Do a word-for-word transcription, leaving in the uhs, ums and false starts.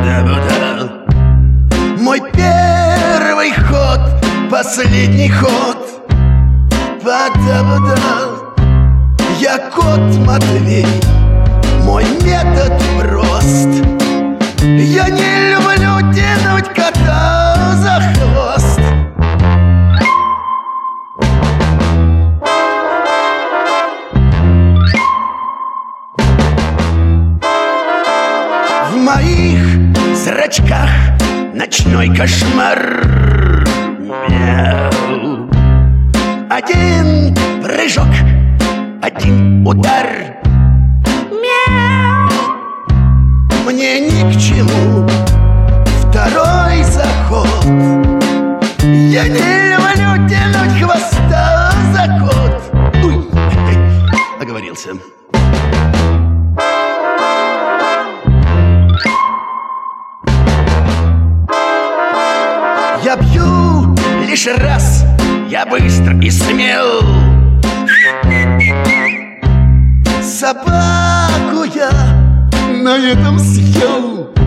Бада-бада. Мой первый ход, последний ход. Бада-бада. Я кот Матвей, мой метод прост. Я не люблю тянуть кота за хвост. В моих зрачках ночной кошмар. Мяу. Один прыжок, один удар. Мяу. Мне ни к чему второй заход. Я не люблю тянуть хвоста за кот. Уй, оговорился. Я бью лишь раз, я быстр и смел. Собаку я на этом съел.